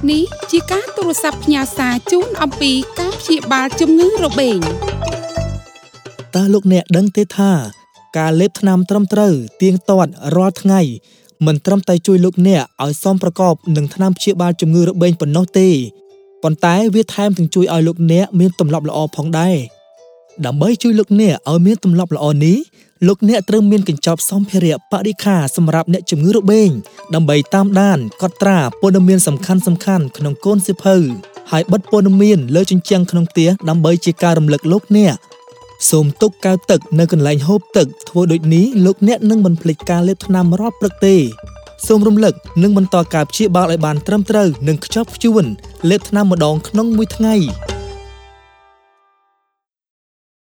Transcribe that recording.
នេះជាការទូរស័ព្ទផ្ញើសារជូនអំពីការព្យាបាលជំងឺរបេងតើលោកអ្នកដឹងទេថាការលេបថ្នាំត្រឹមត្រូវទៀងទាត់រាល់ថ្ងៃមិនត្រឹមតែជួយលោកអ្នកឲ្យសមប្រកបនឹងថ្នាំព្យាបាលជំងឺរបេងប៉ុណ្ណោះទេប៉ុន្តែវាថែមទាំងជួយឲ្យលោកអ្នកមានទម្លាប់ល្អផងដែរដើម្បីជួយលោកអ្នកឲ្យមានទម្លាប់ល្អនេះលោកអ្នកត្រូវមានកញ្ចប់សម្ភារៈបរិក្ខារសម្រាប់អ្នកជំងឺរបេងដើម្បីតាមដានកត់ត្រាព័ត៌មានសំខាន់ៗក្នុងកូនសៀវភៅហើយបិទព័ត៌មានលើជញ្ជាំងក្នុងផ្ទះដើម្បីជាការរំលឹកលោកអ្នកសូមទុកកែវទឹកនៅកន្លែងហូបទឹកធ្វើដូចនេះលោកអ្នកនឹងមិនភ្លេចការលេបថ្នាំរាល់ព្រឹកទេសូមរំលឹកនិងបន្តការព្យាបាលឲ្យបានត្រឹមត្រូវនិងខ្ជាប់ខ្ជួនលេបថ្នាំម្ដងក្នុងមួយថ្ងៃ